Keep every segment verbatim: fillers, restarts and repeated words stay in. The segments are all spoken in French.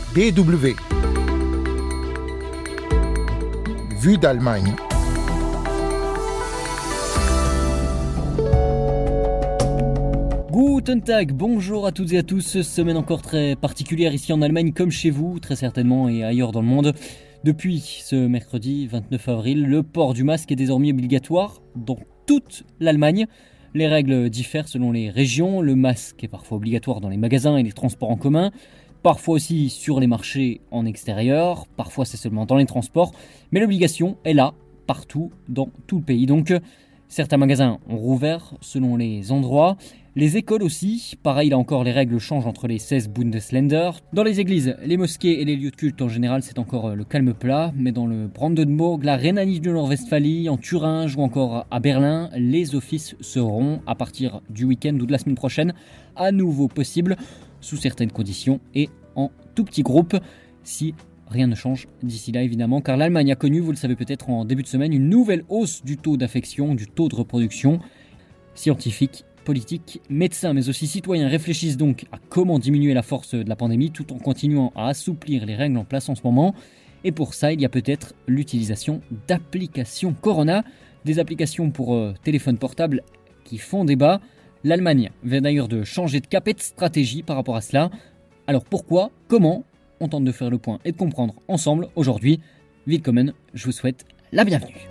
D W. Vue d'Allemagne. Guten Tag, bonjour à toutes et à tous. Semaine encore très particulière ici en Allemagne comme chez vous, très certainement, et ailleurs dans le monde. Depuis ce mercredi vingt-neuf avril, le port du masque est désormais obligatoire dans toute l'Allemagne. Les règles diffèrent selon les régions. Le masque est parfois obligatoire dans les magasins et les transports en commun, parfois aussi sur les marchés en extérieur, parfois c'est seulement dans les transports, mais l'obligation est là, partout, dans tout le pays. Donc, certains magasins ont rouvert selon les endroits. Les écoles aussi, pareil là encore les règles changent entre les seize Bundesländer. Dans les églises, les mosquées et les lieux de culte en général c'est encore le calme plat, mais dans le Brandenburg, la Rhénanie du Nord-Westphalie, en Thuringe ou encore à Berlin, les offices seront à partir du week-end ou de la semaine prochaine à nouveau possibles, sous certaines conditions et en tout petit groupe, si rien ne change d'ici là évidemment, car l'Allemagne a connu, vous le savez peut-être en début de semaine, une nouvelle hausse du taux d'infection, du taux de reproduction. Scientifiques, politiques, médecins mais aussi citoyens réfléchissent donc à comment diminuer la force de la pandémie tout en continuant à assouplir les règles en place en ce moment. Et pour ça, il y a peut-être l'utilisation d'applications Corona, des applications pour euh, téléphone portable qui font débat. L'Allemagne vient d'ailleurs de changer de cap et de stratégie par rapport à cela. Alors pourquoi, comment? On tente de faire le point et de comprendre ensemble aujourd'hui. Willkommen, je vous souhaite la bienvenue.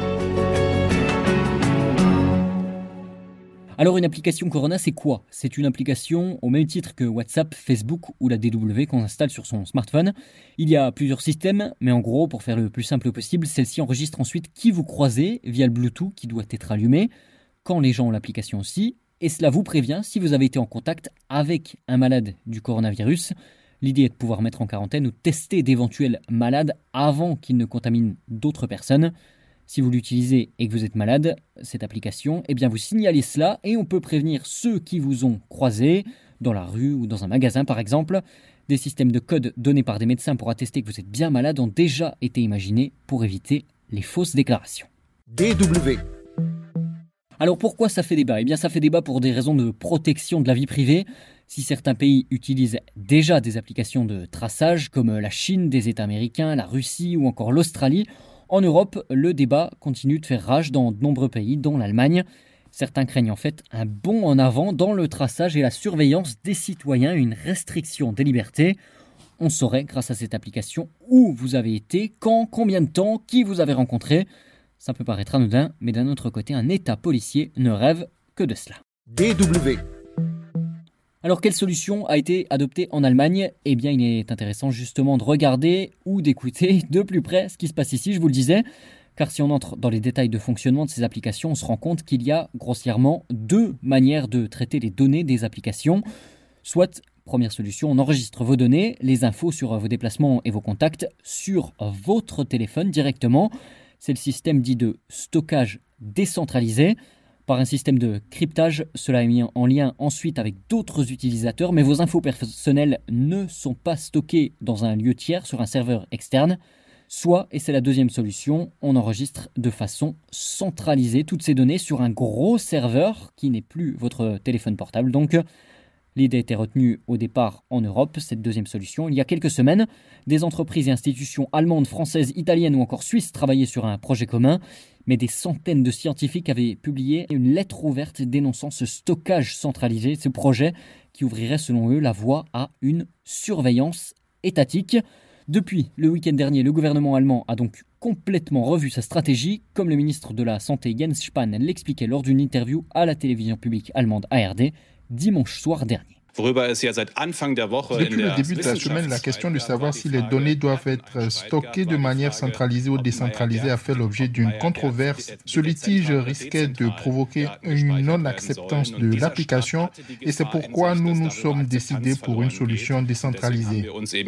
Alors une application Corona, c'est quoi? C'est une application au même titre que WhatsApp, Facebook ou la D W qu'on installe sur son smartphone. Il y a plusieurs systèmes, mais en gros, pour faire le plus simple possible, celle-ci enregistre ensuite qui vous croisez via le Bluetooth qui doit être allumé, quand les gens ont l'application aussi, et cela vous prévient si vous avez été en contact avec un malade du coronavirus. L'idée est de pouvoir mettre en quarantaine ou tester d'éventuels malades avant qu'ils ne contaminent d'autres personnes. Si vous l'utilisez et que vous êtes malade, cette application, eh bien vous signalez cela et on peut prévenir ceux qui vous ont croisé, dans la rue ou dans un magasin par exemple. Des systèmes de code donnés par des médecins pour attester que vous êtes bien malade ont déjà été imaginés pour éviter les fausses déclarations. D W. Alors pourquoi ça fait débat? Eh bien ça fait débat pour des raisons de protection de la vie privée. Si certains pays utilisent déjà des applications de traçage comme la Chine, des États américains, la Russie ou encore l'Australie, en Europe, le débat continue de faire rage dans de nombreux pays, dont l'Allemagne. Certains craignent en fait un bond en avant dans le traçage et la surveillance des citoyens, une restriction des libertés. On saurait, grâce à cette application, où vous avez été, quand, combien de temps, qui vous avez rencontré. Ça peut paraître anodin, mais d'un autre côté, un État policier ne rêve que de cela. D W. Alors, quelle solution a été adoptée en Allemagne? Eh bien, il est intéressant justement de regarder ou d'écouter de plus près ce qui se passe ici, je vous le disais. Car si on entre dans les détails de fonctionnement de ces applications, on se rend compte qu'il y a grossièrement deux manières de traiter les données des applications. Soit, première solution, on enregistre vos données, les infos sur vos déplacements et vos contacts sur votre téléphone directement. C'est le système dit de stockage décentralisé. Par un système de cryptage, cela est mis en lien ensuite avec d'autres utilisateurs, mais vos infos personnelles ne sont pas stockées dans un lieu tiers sur un serveur externe. Soit, et c'est la deuxième solution, on enregistre de façon centralisée toutes ces données sur un gros serveur qui n'est plus votre téléphone portable. Donc, l'idée était retenue au départ en Europe, cette deuxième solution. Il y a quelques semaines, des entreprises et institutions allemandes, françaises, italiennes ou encore suisses travaillaient sur un projet commun. Mais des centaines de scientifiques avaient publié une lettre ouverte dénonçant ce stockage centralisé, ce projet qui ouvrirait selon eux la voie à une surveillance étatique. Depuis le week-end dernier, le gouvernement allemand a donc complètement revu sa stratégie, comme le ministre de la Santé Jens Spahn l'expliquait lors d'une interview à la télévision publique allemande A R D dimanche soir dernier. Depuis le début de la semaine, la question de savoir si les données doivent être stockées de manière centralisée ou décentralisée a fait l'objet d'une controverse. Ce litige risquait de provoquer une non-acceptance de l'application et c'est pourquoi nous nous sommes décidés pour une solution décentralisée.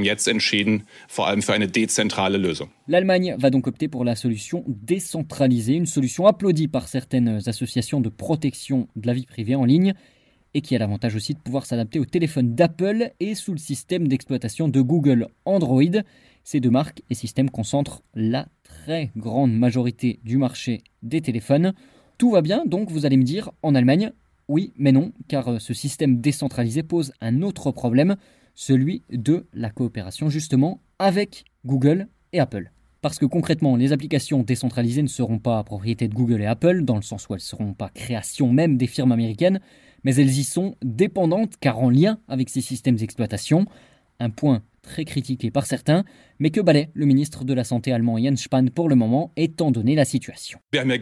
L'Allemagne va donc opter pour la solution décentralisée, une solution applaudie par certaines associations de protection de la vie privée en ligne, et qui a l'avantage aussi de pouvoir s'adapter au téléphone d'Apple et sous le système d'exploitation de Google Android. Ces deux marques et systèmes concentrent la très grande majorité du marché des téléphones. Tout va bien, donc vous allez me dire, en Allemagne? Oui, mais non, car ce système décentralisé pose un autre problème, celui de la coopération justement avec Google et Apple. Parce que concrètement, les applications décentralisées ne seront pas propriété de Google et Apple, dans le sens où elles ne seront pas création même des firmes américaines, mais elles y sont dépendantes car en lien avec ces systèmes d'exploitation. Un point très critiqué par certains, mais que balaie le ministre de la Santé allemand Jens Spahn pour le moment, étant donné la situation. Nous avons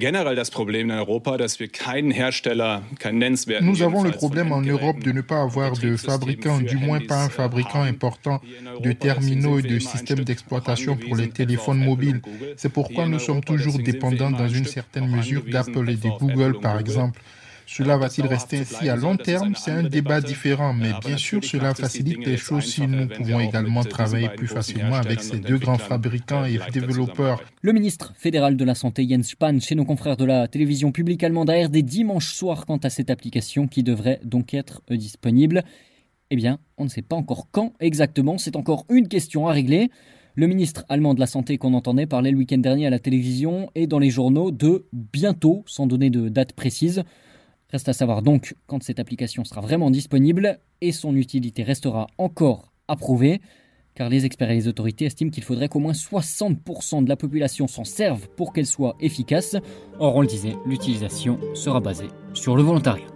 le problème en Europe de ne pas avoir de fabricant, du moins pas un fabricant important de terminaux et de systèmes d'exploitation pour les téléphones mobiles. C'est pourquoi nous sommes toujours dépendants dans une certaine mesure d'Apple et de Google, par exemple. Cela va-t-il rester ainsi à long terme? C'est un débat différent, mais bien sûr, cela facilite les choses si nous pouvons également travailler plus facilement avec ces deux grands fabricants et développeurs. Le ministre fédéral de la Santé Jens Spahn, chez nos confrères de la télévision publique allemande A R D dimanche soir quant à cette application qui devrait donc être disponible. Eh bien, on ne sait pas encore quand exactement, c'est encore une question à régler. Le ministre allemand de la Santé qu'on entendait parlait le week-end dernier à la télévision et dans les journaux de bientôt, sans donner de date précise. Reste à savoir donc quand cette application sera vraiment disponible et son utilité restera encore à prouver, car les experts et les autorités estiment qu'il faudrait qu'au moins soixante pour cent de la population s'en serve pour qu'elle soit efficace. Or, on le disait, l'utilisation sera basée sur le volontariat.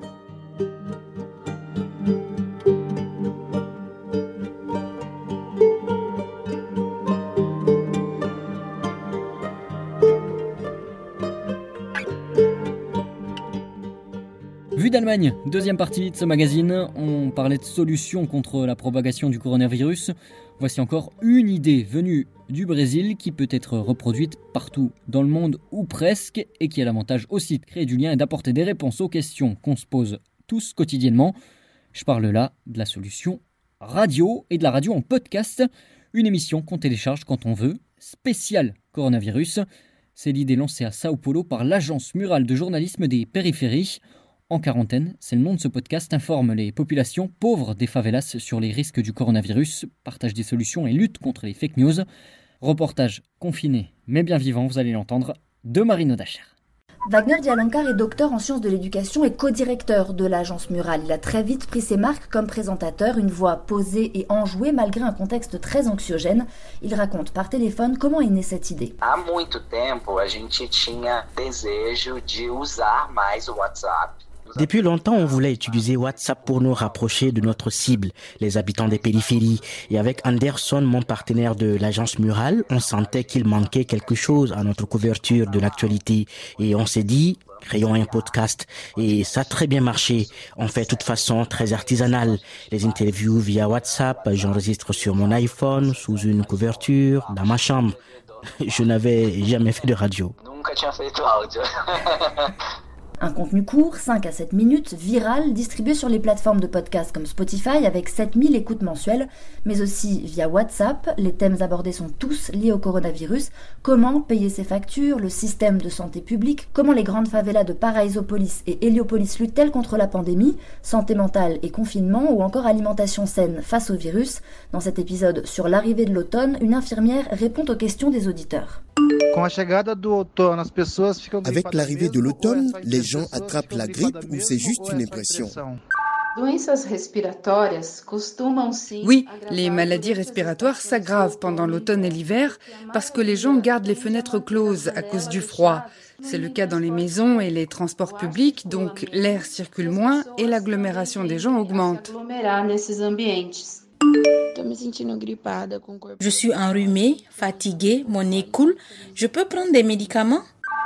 Vue d'Allemagne, deuxième partie de ce magazine, on parlait de solutions contre la propagation du coronavirus. Voici encore une idée venue du Brésil qui peut être reproduite partout dans le monde ou presque et qui a l'avantage aussi de créer du lien et d'apporter des réponses aux questions qu'on se pose tous quotidiennement. Je parle là de la solution radio et de la radio en podcast, une émission qu'on télécharge quand on veut, spéciale coronavirus. C'est l'idée lancée à Sao Paulo par l'agence murale de journalisme des périphéries. En quarantaine, c'est le nom de ce podcast, informe les populations pauvres des favelas sur les risques du coronavirus, partage des solutions et lutte contre les fake news. Reportage confiné mais bien vivant, vous allez l'entendre, de Marino Dacher. Wagner Dialankar est docteur en sciences de l'éducation et co-directeur de l'agence murale. Il a très vite pris ses marques comme présentateur, une voix posée et enjouée malgré un contexte très anxiogène. Il raconte par téléphone comment est née cette idée. Há muito tempo, a gente tinha desejo de usar mais o WhatsApp. Depuis longtemps, on voulait utiliser WhatsApp pour nous rapprocher de notre cible, les habitants des périphéries. Et avec Anderson, mon partenaire de l'agence murale, on sentait qu'il manquait quelque chose à notre couverture de l'actualité. Et on s'est dit, créons un podcast. Et ça a très bien marché. On fait de toute façon très artisanal. Les interviews via WhatsApp, j'enregistre sur mon iPhone, sous une couverture, dans ma chambre. Je n'avais jamais fait de radio. Nunca tinha feito áudio. Un contenu court, cinq à sept minutes, viral, distribué sur les plateformes de podcast comme Spotify avec sept mille écoutes mensuelles, mais aussi via WhatsApp. Les thèmes abordés sont tous liés au coronavirus. Comment payer ses factures, le système de santé publique, comment les grandes favelas de Paraísopolis et Héliopolis luttent-elles contre la pandémie, santé mentale et confinement, ou encore alimentation saine face au virus. Dans cet épisode sur l'arrivée de l'automne, une infirmière répond aux questions des auditeurs. Avec l'arrivée de l'automne, les gens attrapent la grippe ou c'est juste une impression? Oui, les maladies respiratoires s'aggravent pendant l'automne et l'hiver parce que les gens gardent les fenêtres closes à cause du froid. C'est le cas dans les maisons et les transports publics, donc l'air circule moins et l'agglomération des gens augmente. Je suis enrhumée, fatiguée, mon nez coule. Je peux prendre des médicaments?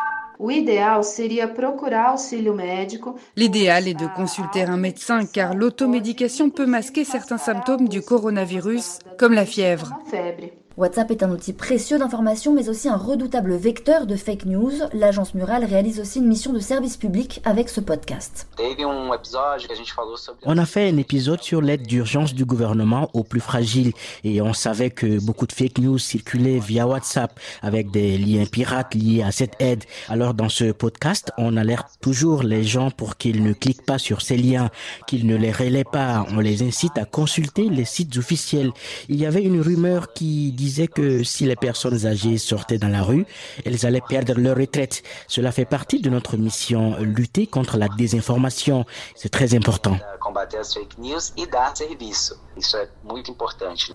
L'idéal est de consulter un médecin car l'automédication peut masquer certains symptômes du coronavirus, comme la fièvre. WhatsApp est un outil précieux d'information, mais aussi un redoutable vecteur de fake news. L'agence murale réalise aussi une mission de service public avec ce podcast. On a fait un épisode sur l'aide d'urgence du gouvernement aux plus fragiles et on savait que beaucoup de fake news circulaient via WhatsApp avec des liens pirates liés à cette aide. Alors dans ce podcast, on alerte toujours les gens pour qu'ils ne cliquent pas sur ces liens, qu'ils ne les relaient pas. On les incite à consulter les sites officiels. Il y avait une rumeur qui disait que si les personnes âgées sortaient dans la rue, elles allaient perdre leur retraite. Cela fait partie de notre mission, lutter contre la désinformation. C'est très important. Combater as fake news e dar serviço. Isso é muito importante.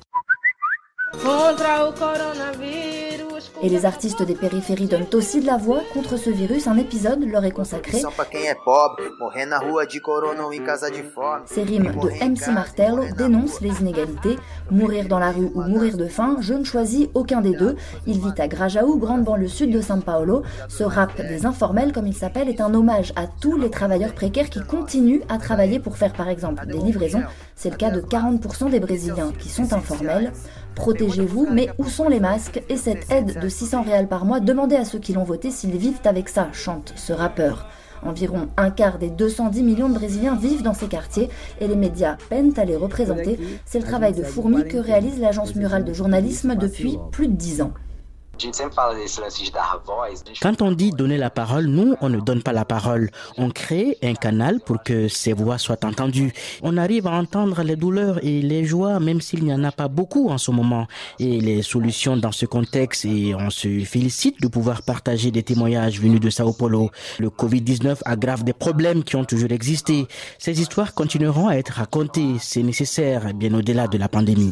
Et les artistes des périphéries donnent aussi de la voix contre ce virus. Un épisode leur est consacré. Ces rimes de M C Martello dénoncent les inégalités. Mourir dans la rue ou mourir de faim, je ne choisis aucun des deux. Il vit à Grajaú, grande banlieue sud de São Paulo. Ce rap des informels, comme il s'appelle, est un hommage à tous les travailleurs précaires qui continuent à travailler pour faire par exemple des livraisons. C'est le cas de quarante pour cent des Brésiliens qui sont informels. Protégez-vous, mais où sont les masques? Et cette aide de six cents réals par mois, demandez à ceux qui l'ont voté s'ils vivent avec ça, chante ce rappeur. Environ un quart des deux cent dix millions de Brésiliens vivent dans ces quartiers et les médias peinent à les représenter. C'est le travail de fourmi que réalise l'agence murale de journalisme depuis plus de dix ans. Quand on dit donner la parole, nous, on ne donne pas la parole. On crée un canal pour que ces voix soient entendues. On arrive à entendre les douleurs et les joies, même s'il n'y en a pas beaucoup en ce moment. Et les solutions dans ce contexte, et on se félicite de pouvoir partager des témoignages venus de Sao Paulo. Le covid dix-neuf aggrave des problèmes qui ont toujours existé. Ces histoires continueront à être racontées. C'est nécessaire, bien au-delà de la pandémie.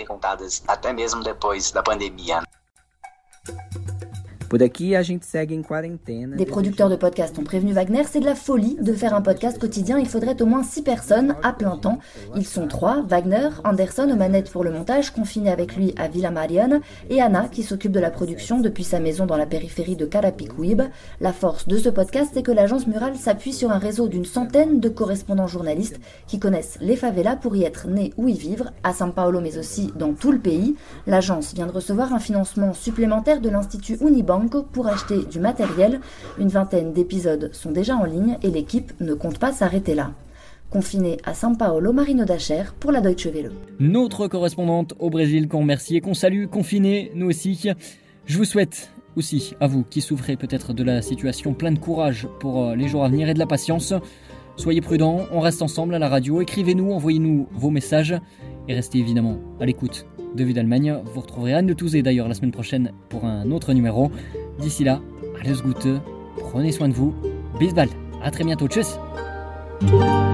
Des producteurs de podcasts ont prévenu Wagner, c'est de la folie de faire un podcast quotidien, il faudrait au moins six personnes à plein temps. Ils sont trois, Wagner, Anderson aux manettes pour le montage, confiné avec lui à Villa Mariana, et Anna qui s'occupe de la production depuis sa maison dans la périphérie de Carapicuíba. La force de ce podcast, c'est que l'agence murale s'appuie sur un réseau d'une centaine de correspondants journalistes qui connaissent les favelas pour y être nés ou y vivre, à São Paulo mais aussi dans tout le pays. L'agence vient de recevoir un financement supplémentaire de l'Institut Unibanco pour acheter du matériel. Une vingtaine d'épisodes sont déjà en ligne et l'équipe ne compte pas s'arrêter là. Confinée à São Paulo, Marino Dacher pour la Deutsche Welle. Notre correspondante au Brésil qu'on remercie et qu'on salue, confinée, nous aussi. Je vous souhaite aussi, à vous qui souffrez peut-être de la situation, plein de courage pour les jours à venir et de la patience. Soyez prudents, on reste ensemble à la radio, écrivez-nous, envoyez-nous vos messages et restez évidemment à l'écoute de Vue d'Allemagne. Vous retrouverez Anne de Touzé d'ailleurs la semaine prochaine pour un autre numéro. D'ici là, alles Gute, prenez soin de vous, bis bald, à très bientôt, tchuss.